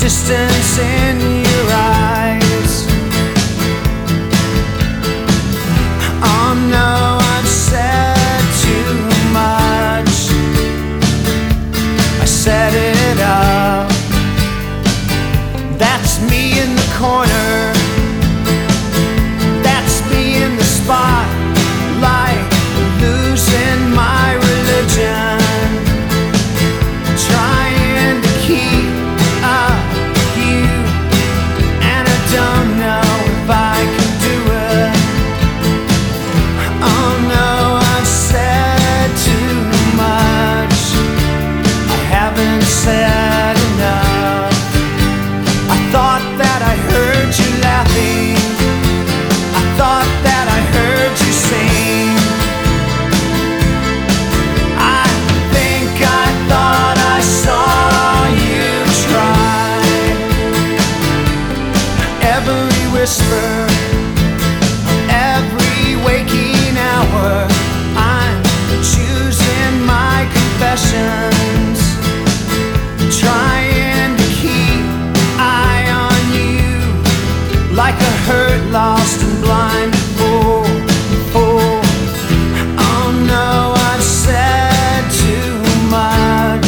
distance in your eyes. Oh no, I've said too much. I set it up. That's me in the corner. That's me in the spotlight, losing my religion, trying to keep up with you, and I don't know if I can do it. Oh no, I've said too much. I haven't said enough. I thought that I heard you laughing. I thought that I heard you sing. I think I thought I saw you try. Every whisper, every waking hour, I'm choosing my confessions, trying to keep eye on you, like a hurt, lost and blind fool. Oh no, I've said too much.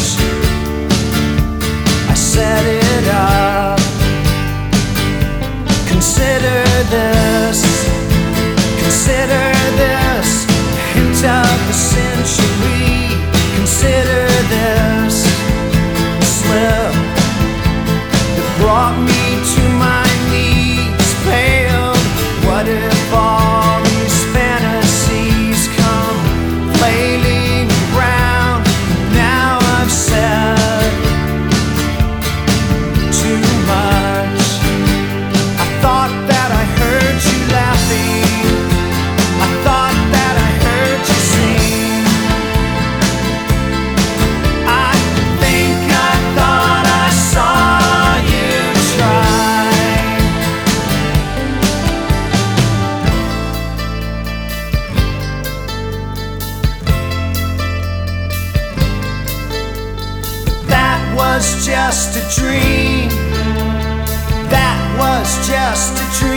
I set it up. Consider this, consider this, hint of the century. Consider this slip that brought me to my knees, paled. What if all these fantasies come flailing around? Now I've said too much. I thought that I heard you laughing. I thought that I heard you sing. I think I thought I saw you try. That was just a dream. That was just a dream.